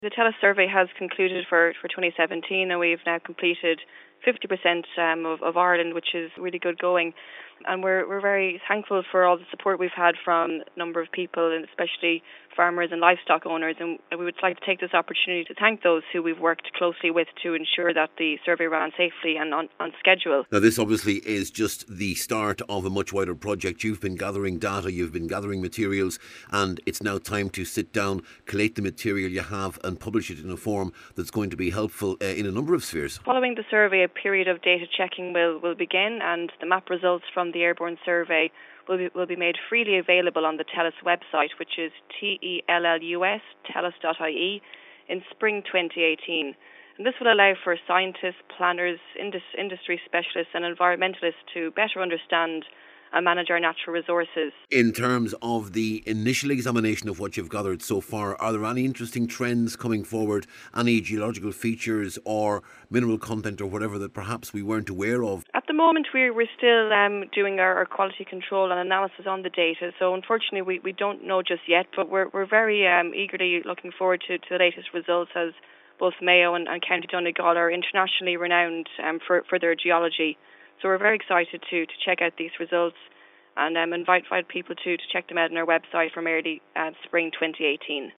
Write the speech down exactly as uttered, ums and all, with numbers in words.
The TELUS survey has concluded for, for twenty seventeen, and we've now completed fifty percent um, of, of Ireland, which is really good going. And we're we're very thankful for all the support we've had from a number of people, and especially farmers and livestock owners. And we would like to take this opportunity to thank those who we've worked closely with to ensure that the survey ran safely and on, on schedule. Now, this obviously is just the start of a much wider project. You've been gathering data, you've been gathering materials, and it's now time to sit down, collate the material you have, and publish it in a form that's going to be helpful uh, in a number of spheres. Following the survey, a period of data checking will, will begin, and the map results from the airborne survey will be, will be made freely available on the TELUS website, which is T E L L U S, telus dot I E, in spring twenty eighteen. And this will allow for scientists, planners, indus- industry specialists and environmentalists to better understand and manage our natural resources. In terms of the initial examination of what you've gathered so far, are there any interesting trends coming forward, any geological features or mineral content or whatever that perhaps we weren't aware of? At the moment, we're, we're still um, doing our, our quality control and analysis on the data, so unfortunately we, we don't know just yet, but we're, we're very um, eagerly looking forward to, to the latest results, as both Mayo and, and County Donegal are internationally renowned um, for, for their geology. So we're very excited to, to check out these results, and um, invite, invite people to, to check them out on our website from early uh, spring twenty eighteen.